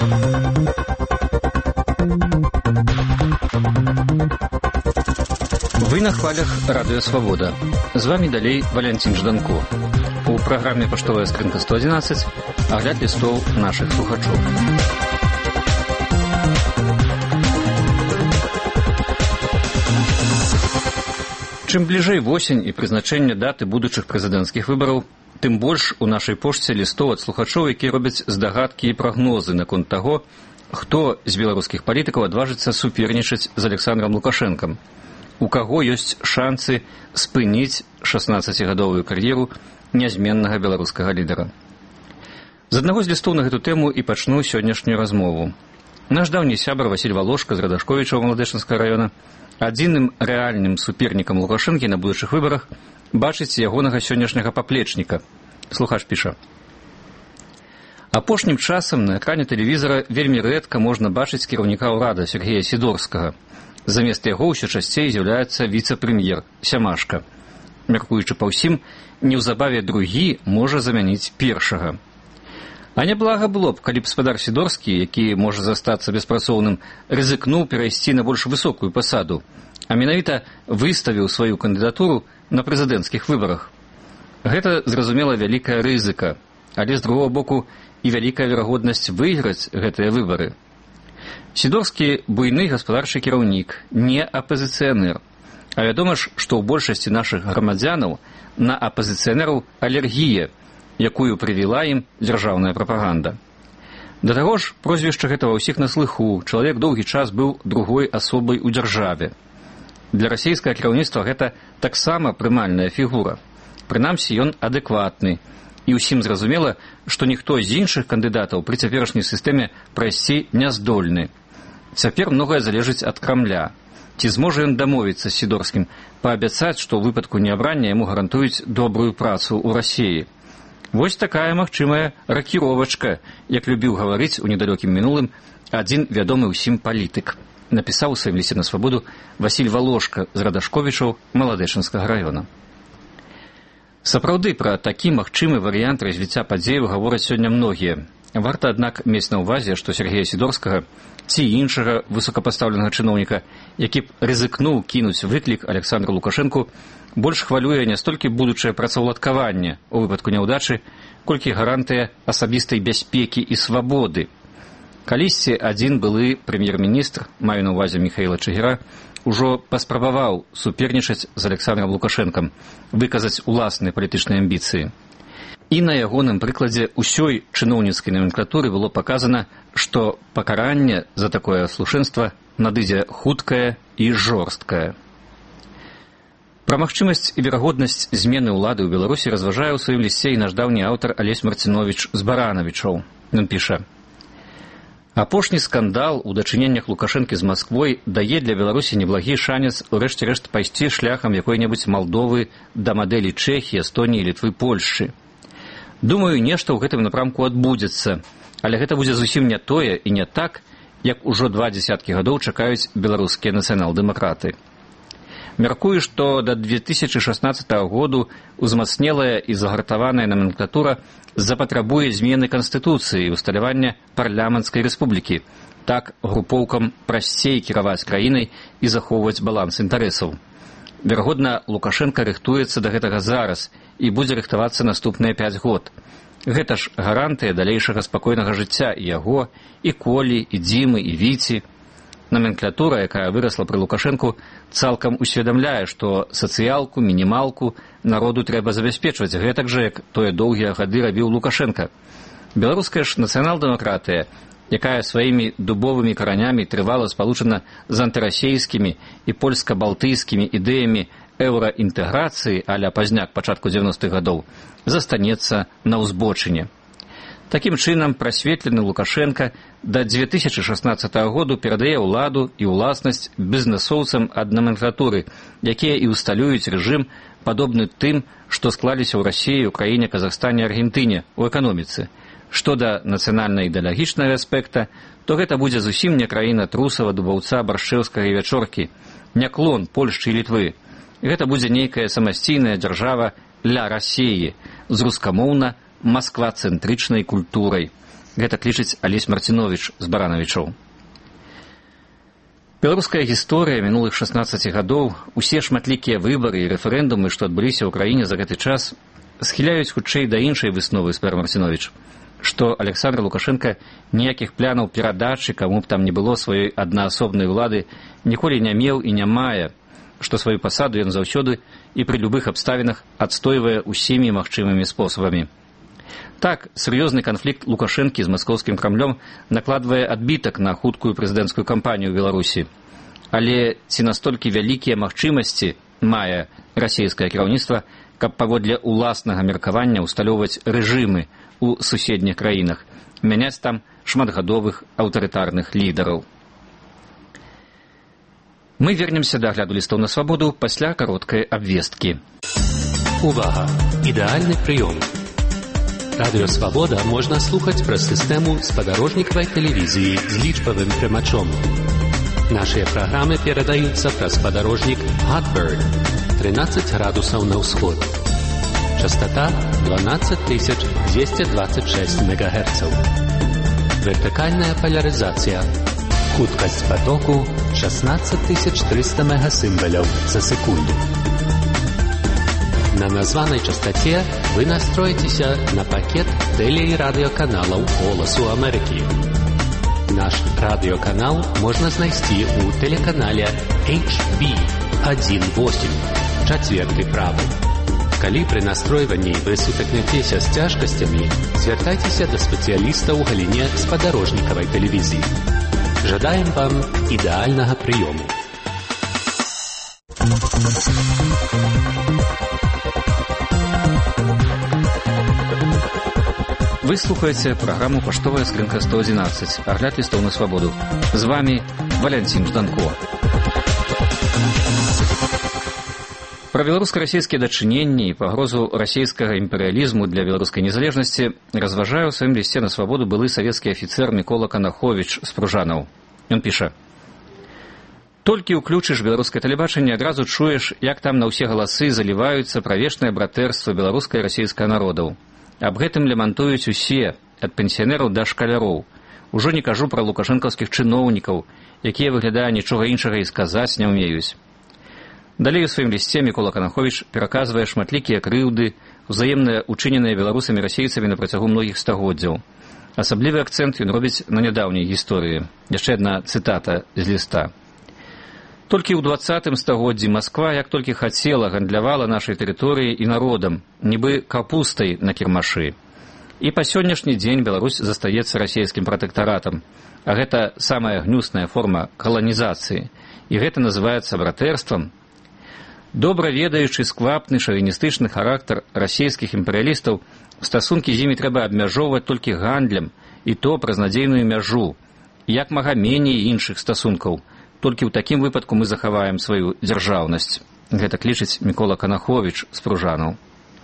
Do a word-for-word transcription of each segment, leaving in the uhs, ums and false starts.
Вы на хвалях Радыё Свабода. З вами далей Валянцін Жданко. У праграме «Паштовая скрынка сто адзінаццаць» агляд лістоў нашых слухачоў. Чым бліжэй восень і прызначэнне даты будучых прэзідэнцкіх выбараў, тым больш у нашай пошце лістоў ад слухачоў, якія робяць здагадкі і прагнозы наконт таго, хто з беларускіх палітыкаў адважыцца супернічаць з Александром Лукашэнкам, у каго ёсць шанцы спыніць шаснаццацігадовую кар'еру нязменнага беларускага лідара. З аднаго з лістоў на гэту тэму і пачну сённяшнюю размову. Наш даўні сябар Васіль Валошка з Радашковічаў Маладэчынскага раёна адзіным рэальным супернікам Лукашэнкі на будучых выбарах бачыць ягонага сённяшняга паплечніка. Слухач піша: апошнім часам на экране тэлевізара вельмі рэдка можна бачыць кіраўніка ўрада Сергея Сідорскага. Замест яго ўсё часцей з'яўляецца віцэ-прэм'ер Сямашка. Мяркуючы па ўсім, неўзабаве другі можа замяніць першага. А няблага было б, калі б спадар Сідорскі, які можа застацца беспрацоўным, рызыкнуў перайсці на больш высокую пасаду, а менавіта выставіў сваю кандыдатуру на прэзідэнцкіх выбарах. Гэта, зразумела, вялікая рызыка, але, з другога боку, і вялікая верагоднасць выйграць гэтыя выбары. Сідорскі буйны гаспадарчы кіраўнік, не апазіцыянер. А вядома ж, што ў большасці нашых грамадзянаў на апазіцыянераў алергія, якую прывіла ім дзяржаўная прапаганда. Да таго ж, прозвішча гэта ва ўсіх на слыху, чалавек доўгі час быў другой асобай у дзяржаве. Для расійскага кіраўніцтва гэта таксама прымальная фігура. Прынамсі, ён адэкватны. І ўсім зразумела, што ніхто з іншых кандыдатаў пры цяперашняй сістэме прайсці не здольны. Цяпер многае залежыць ад Крамля. Ці зможа ён дамовіцца з Сідорскім, паабяцаць, што ў выпадку неабрання яму гарантуюць добрую працу ў Расіі. Вось такая магчымая ракіровачка, як любіў гаварыць у недалёкім мінулым адзін вядомы ўсім палітык. Напісаў у сваім лісце на Свабоду Васіль Валошка з Радашковічаў Маладэчынскага раёна. Сапраўды, пра такі магчымы варыянт развіцця падзеяў гавораць сёння многія. Варта, аднак, мець на ўвазе, што Сергея Сідорскага ці іншага высокапастаўленага чыноўніка, які б рызыкнуў кінуць выклік Александру Лукашэнку, больш хвалюе не столькі будучае працаўладкаванне у выпадку няўдачы, колькі гарантыя асабістай бяспекі і свабоды. Калісьці адзін былы прэм'ер-міністр, маю на ўвазе Міхаіла Чыгіра, ужо паспрабаваў супернічаць з Александром Лукашэнкам, выказаць уласныя палітычныя амбіцыі. І на ягоным прыкладзе ўсёй чыноўніцкай номенклатуры было паказана, што пакаранне за такое аслушэнства надыдзе хуткае і жорсткае. Пра магчымасць і верагоднасць змены ўлады ў Беларусі разважае ў сваім лісце і наш даўні аўтар Алесь Марціновіч з Баранавічоў. Ён піша: апошні скандал у дачыненнях Лукашэнкі з Масквой дае для Беларусі неблагі шанец у рэшце рэшт пайсці шляхам якой-небудзь Малдовы да мадэлі Чэхіі, Эстоніі, Літвы, Польшчы. Думаю, нешта ў гэтым напрамку адбудзецца, але гэта будзе зусім не тое і не так, як ужо два дзесяткі гадоў чакаюць беларускія нацыянал-дэмакраты. Мяркую, што да две тысячы шаснаццатага году узмацнелая і загартаваная номенклатура запатрабуе змены Канстытуцыі і усталявання парламенцкай рэспублікі. Так групоўкам прасцей кіраваць краінай і захоўваць баланс інтарэсаў. Верагодна, Лукашэнка рыхтуецца да гэтага зараз і будзе рыхтавацца наступныя пяць год. Гэта ж гарантыя далейшага спакойнага жыцця і яго, і Колі, і Дзімы, і Віці. Номенклатура, якая вырасла пры Лукашэнку, цалкам усведамляе, што сацыялку, мінімалку народу трэба забяспечваць гэтак жа, як тое доўгія гады рабіў Лукашэнка. Беларуская ж нацыянал-дэмакратыя, якая сваімі дубовымі каранямі трывала спалучана з антырасейскімі і польска-балтыйскімі ідэямі еўраінтэграцыі а-ля пазняк пачатку дзевяностых гадоў, застанецца на ўзбочыне. Такім чынам, прасветлены Лукашэнка да две тысячы шаснаццатага году перадае ўладу і ўласнасць бізнэсоўцам ад номенклатуры, якія і ўсталююць рэжым, падобны тым, што склаліся ў Расіі, Украіне, Казахстане, Аргентыне ў эканоміцы. Што да нацыянальна-ідэалагічнага аспекта, то гэта будзе зусім не краіна Трусава, Дубаўца, Баршчэўскага і Вячоркі, не клон Польшчы і Літвы. Гэта будзе нейкая самасційная дзяржава ля Расіі з рускамоўна-масквацэнтрычнай культурай. Гэта лічыць Алесь Марціновіч з Баранавічаў. Беларуская гісторыя мінулых шаснаццаці гадоў, усе шматлікія выбары і рэферэндумы, што адбыліся ў краіне за гэты час, схіляюць хутчэй да іншай высновы, спэр Марціновіч, што Александр Лукашенко ніякіх планаў перадачы, каму б там не было сваёй аднаасобнай улады, ніколі не меў і не мае, што сваю пасаду ён заўсёды і пры любых абставінах адстойвае ўсімі магчымымі спосабамі. Так, сур'ёзны канфлікт Лукашэнкі з маскоўскім Крамлём накладвае адбітак на хуткую прэзідэнцкую кампанію ў Беларусі. Але ці настолькі вялікія магчымасці мае расійскае кіраўніцтва, каб паводле ўласнага меркавання ўсталёўваць рэжымы ў суседніх краінах, мяняць там шматгадовых аўтарытарных лідараў. Мы вернемся да агляду лістоў на свабоду пасля кароткай абвесткі. Увага! Ідэальны прыём. Радыё «Свабода» можна слухаць праз сістэму спадарожнікавай тэлевізіі з лічбавым прымачом. Нашыя праграмы перадаюцца праз спадарожнік Hotbird тринадцать градусаў на ўсход. Частота дванадцать тысяч двести двадцать шесть мегагерцаў. Вертыкальная поляризація. Хуткасць потоку шестнадцать тысяч триста мегасімваляў за секунду. На названай частоце вы настроіцеся на пакет тэле- і радыёканалаў «Голасу Амерыкі». Наш радыёканал можна знайсці ў тэлеканале эйч би один восемь, чацверты правы. Калі пры настройванні вы сутыкнецеся з цяжкасцямі, звяртайцеся да спецыяліста ў галіне спадарожнікавай тэлевізіі. Жадаем вам ідэальнага прыёму. Вы слухаеце праграму «Паштовая скрынка сто адзінаццаць», агляд лістоў на свабоду. З вами Валянцін Жданко. Пра беларуска-расійскія дачыненні і пагрозу расійскага імперыялізму для беларускай незалежнасці разважае ў сваім лісце на свабоду былы савецкі афіцэр Мікола Канаховіч з Пружанаў. Ён піша: «Толькі ўключыш беларускае тэлебачанне, адразу чуеш, як там на ўсе галасы заліваюцца пра вечнае братэрства беларускай і расійскага народаў. Аб гэтым лямантуюць усе, ад пенсіянераў да шкаляроў. Ужо не кажу пра лукашэнкаўскіх чыноўнікаў, якія, выглядае, нічога іншага і сказаць не ўмеюць». Далей у сваім лісце Мікола Канаховіч пераказвае шматлікія крыўды, узаемныя учыненыя беларусамі і расейцамі на працягу многіх стагоддзяў. Асаблівы акцэнт ён робіць на нядаўняй гісторыі. Яшчэ адна цытата з ліста. «Толькі ў дваццатым стагоддзі Масква, як толькі хацела, гандлявала нашай тэрыторыяй і народам, нібы капустай на кірмашы. І па сённяшні дзень Беларусь застаецца расійскім пратэктаратам. А гэта самая гнюсная форма каланізацыі. І гэта называецца братэрствам. Добра ведаючы сквапны шавіністычны характар расійскіх імперыялістаў, стасункі з імі трэба абмяжоўваць толькі гандлем, і то праз надзейную мяжу, як мага меней іншых стасункаў. Толькі ў такім выпадку мы захаваем сваю дзяржаўнасць». Гэта лічыць Мікола Канаховіч з Пружанаў.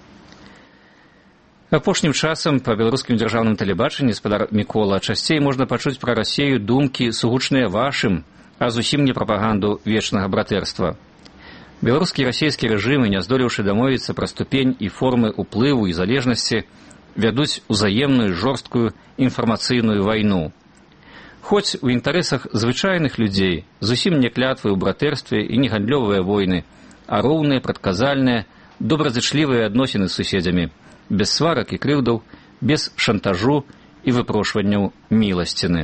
Апошнім часам па беларускім дзяржаўным тэлебачанні, спадар Мікола, часцей можна пачуць пра Расею думкі сугучныя вашым, а зусім не прапаганду вечнага братэрства. Беларускі і расійскі рэжымы, не здолеўшы дамовіцца пра ступень і формы ўплыву і залежнасці, вядуць узаемную жорсткую інфармацыйную вайну. Хоць у інтарэсах звычайных людзей зусім не клятвы ў братэрстве і не гандлёвыя войны, а роўныя, прадказальныя, добразычлівыя адносіны з суседзямі, без сварак і крыўдаў, без шантажу і выпрошванняў міласціны.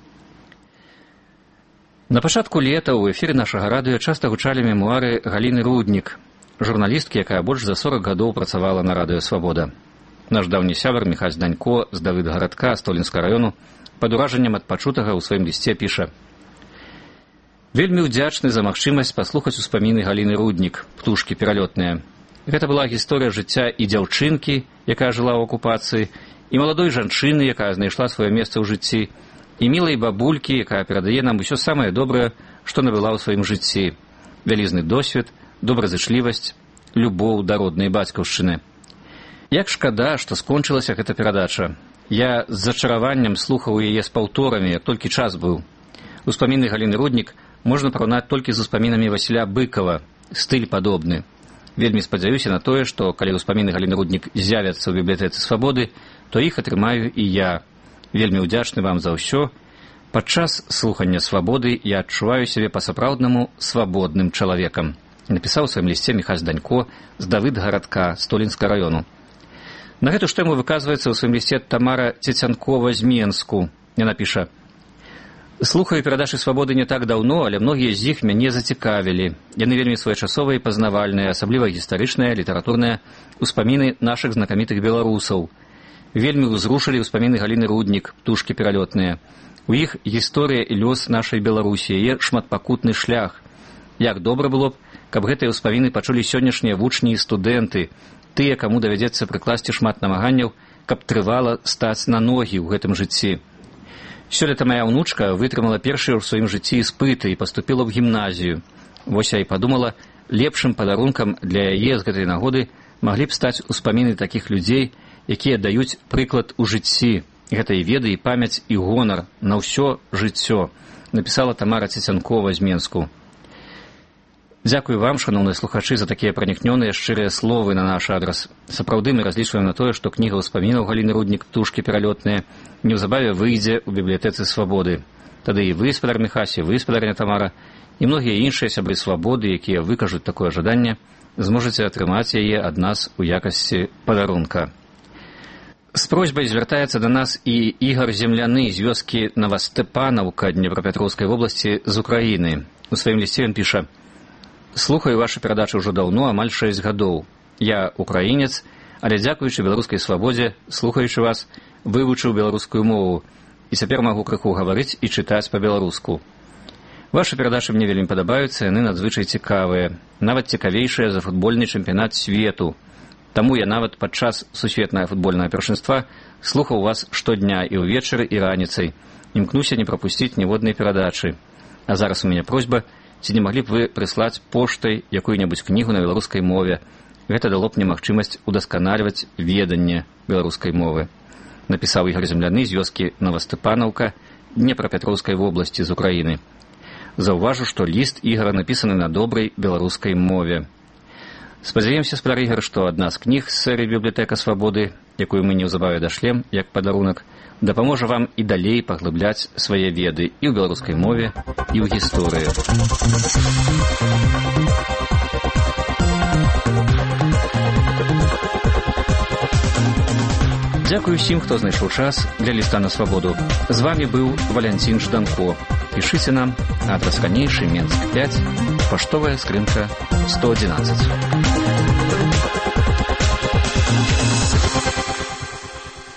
На пачатку лета ў эфіры нашага радыё часта гучалі мемуары Галіны Руднік, журналісткі, якая больш за сорак гадоў працавала на радыё «Свабода». Наш даўні сябар Міхась Данько з Давыдгарадка, Столінскага раёну, пад уражаннем ад пачутага ў сваім лісце піша: «Вельмі ўдзячны за магчымасць паслухаць успаміны Галіны Руднік, птушкі пералётныя. Гэта была гісторыя жыцця і дзяўчынкі, якая жыла ў акупацыі, і маладой жанчыны, якая знайшла сваё месца ў жыцці, і мілай бабулькі, якая перадае нам усё самае добрае, што набыла ў сваім жыцці. Вялізны досвед, добразычлівасць, любоў да роднай бацькаўшчыны. Як шкада, што скончылася гэта перадача. Я з зачараваннем слухаў яе з паўторамі, як толькі час быў. Успаміны Галіны Руднік можна параўнаць толькі з успамінамі Васіля Быкова, стыль падобны. Вельмі спадзяюся на тое, што калі ўспаміны Галіны Руднік з'явяцца ў бібліятэцы «Свабоды», то іх атрымаю і я. Вельмі ўдзячны вам за ўсё. Падчас слухання свабоды я адчуваю сябе па-сапраўднаму свабодным чалавекам. Напісаў у сваім лісце Міхась Данько з Давыдгарадка Столінскага раёну. На гэту ж тэму выказваецца ў сваім лісце Тамара Цецянкова з Менску. Яна піша: «Слухаю перадачы свабоды не так даўно, але многія з іх мяне зацікавілі. Яны вельмі своечасовыя і пазнавальныя, асабліва гістарычныя, літаратурныя успаміны нашых знакамітых беларусаў. Вельмі ўзрушылі ўспаміны Галіны Руднік, птушкі пералётныя. У іх гісторыя і лёс нашай Беларусі, яе шматпакутны шлях. Як добра было б, каб гэтыя ўспаміны пачулі сённяшнія вучні і студэнты, тыя, каму давядзецца прыкласці шмат намаганняў, каб трывала стаць на ногі ў гэтым жыцці. Сёлета моя ўнучка вытрымала першыя ў сваім жыцці іспыты і паступіла ў гімназію. Вось я і падумала, лепшым падарункам для яе з гэтай нагоды маглі б стаць успаміны такіх людзей, якія даюць прыклад у жыцці. Гэта і веды, і памяць, і гонар на ўсё жыццё», напісала Тамара Цецянкова з Менску. Дзякую вам, шаноўныя слухачы, за такія пранікнёныя шчырыя словы на наш адрас. Сапраўды мы разлічваем на тое, што кніга ўспамінаў Галіны Руднік «Птушкі пералётныя» неўзабаве выйдзе ў бібліятэцы свабоды. Тады і вы, спадар Міхась, і вы, спадарня Тамара, і многія іншыя сябры свабоды, якія выкажуць такое жаданне, зможаце атрымаць яе ад нас у якасці падарунка. З просьбай звяртаецца да нас і Ігар Земляны з вёскі Новастепанаўка Днепрапетроўскай вобласці з Украіны. У сваім лісце ён піша: «Слухаю вашы перадачы ўжо даўно, амаль шэсць гадоў. Я украінец, але дзякуючы беларускай свабодзе, слухаючы вас, вывучыў беларускую мову і цяпер магу крыху гаварыць і чытаць па-беларуску. Вашы перадачы мне вельмі падабаюцца, яны надзвычай цікавыя, нават цікавейшыя за футбольны чэмпіянат свету. Таму я нават падчас сусветнага футбольнага першынства слухаў вас штодня і ўвечары, і раніцай. Імкнуся не прапусціць ніводнай перадачы. А зараз у мяне просьба, ці не маглі б вы прыслаць поштай якую-небудзь кнігу на беларускай мове. Гэта дало б мне магчымасць удасканальваць веданне беларускай мовы», напісаў Ігар Земляны з вёскі Новастепанаўка Днепрапетроўскай вобласці з Украіны. Заўважу, што ліст Ігара напісаны на добрай беларускай мове. Спадзяемся, спадар Ігар, што адна з кніг з серыі «Бібліятэка свабоды», якую мы неўзабаве дашлем як падарунак, дапаможа вам і далей паглыбляць свае веды і ў беларускай мове, і ў гісторыі. Дзякую ўсім, хто знайшоў час для ліста на свабоду. З вамі быў Валянцін Жданко. Пішыце нам, адрас Канейшы, Менск пяць, паштовая скрынка сто адзінаццаць.